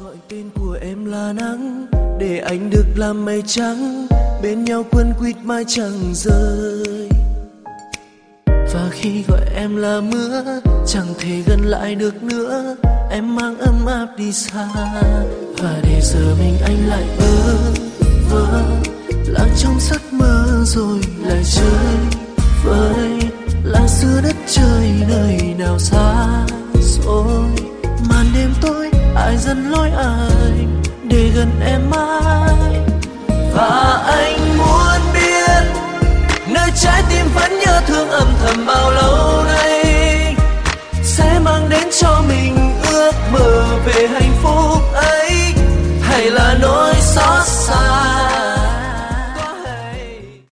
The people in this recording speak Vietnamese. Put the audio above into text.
Gọi tên của em là nắng, để anh được làm mây trắng, bên nhau quấn quýt mãi chẳng rơi. Và khi gọi em là mưa, chẳng thể gần lại được nữa, em mang ấm áp đi xa. Và để giờ mình anh lại bơ vơ, lạc trong giấc mơ rồi lại chơi vơi, lạc giữa đất trời nơi nào xa.